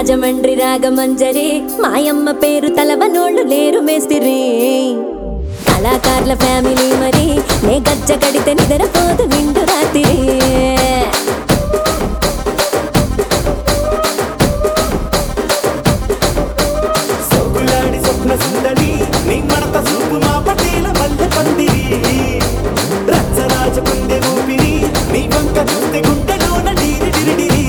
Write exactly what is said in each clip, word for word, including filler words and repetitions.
రాజమండ్రి రాగమంజరి మాయమ్మ పేరు తలవనోళ్ళు లేరు మేస్తిరి కళాకారుల ఫ్యామిలీ మరి నే గజ్జ కడితే నిద్రపోదు నిండు రాత్రి సోగులాడి స్వప్న సుందరి నీ మడత సూపు మా పటేల మల్లె పందిరి రచ్చరాజ కుందె ఊపిరి నీ వంక చూస్తే గుండెలోన డీరి డిరిడిరి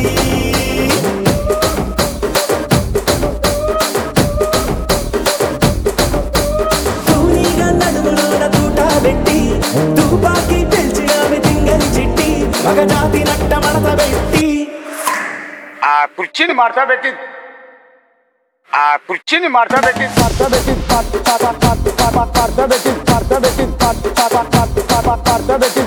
తూనీగా నడుములోన తూటా పెట్టి తుపాకి పెంచి ఆమె తింగని చిట్టి మగ జాతి నట్ట మడత పెట్టి ఆ కుర్చీని మార్చా పెట్టి ఆ కుర్చీని మార్చా పెట్టి మార్చా పెట్టి మార్చా పెట్టి మార్చా పెట్టి మార్చా పెట్టి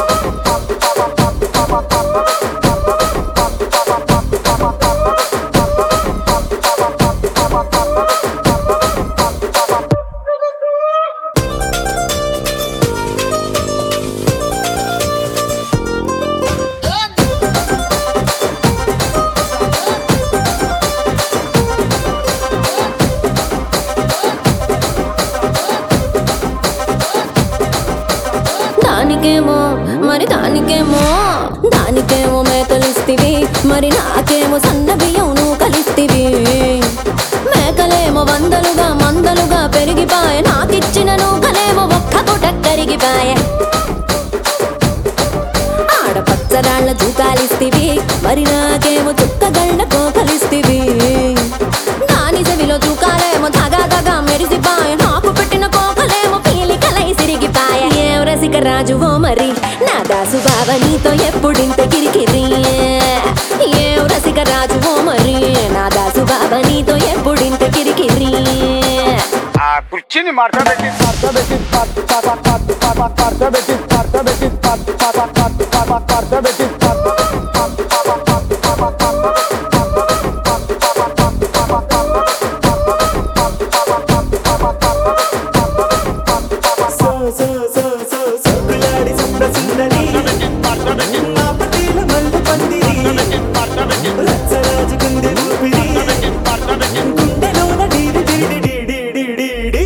దానికేమో మరి దానికేమో దానికేమో మేకలిస్తివి మరి నాకేమో సన్న బియ్యం నువ్వు కలిస్తివి మేకలేమో వందలుగా మందలుగా పెరిగిపాయ నాకిచ్చిన నూకలేమో ఒక్క పూట కరిగిపాయ ఆడపచ్చరాళ్ళ జూకాలిస్తివి మరి నాకేమో చుక్కగళ్ళ కోకలిస్తివి దాని చెవిలో జూకాలేమో దగా దగా మెరిసిపాయ నాకు పెట్టిన కోకలేమో పీలికలై సిరిగిపాయ ఏం రసిక రాజువో మరి నా దాసు బావ నీతో ఎప్పుడింత కిరికిరి ఏం రసిక రాజువో మరి నా దాసు బావ నీతో ఎప్పుడింత కిరికిరి ఆ కుర్చీని మార్చా పెట్టి మార్చా పెట్టి మార్చా పెట్టి మార్చా పెట్టి మార్చా పెట్టి సో సో సో సో సోగులాడి స్వప్న సుందరి మా పటేల మల్లె పందిరి రచ్చరాజ కుందె ఊపిరి గుండెలోన డీరి డీరి డీడి డీడి డీ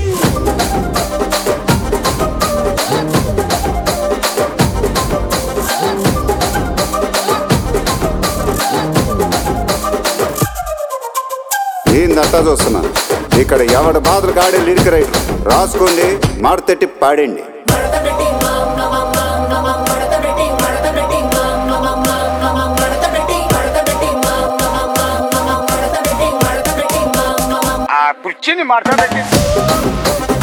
ఏందంతా చూస్తున్నా ఇక్కడ ఎవడ బాధలు కాడే లిరిక్ రైటర్ రాసుకోండి మాడతెట్టి పాడండి ఆ కుర్చీని మార్చా పెట్టి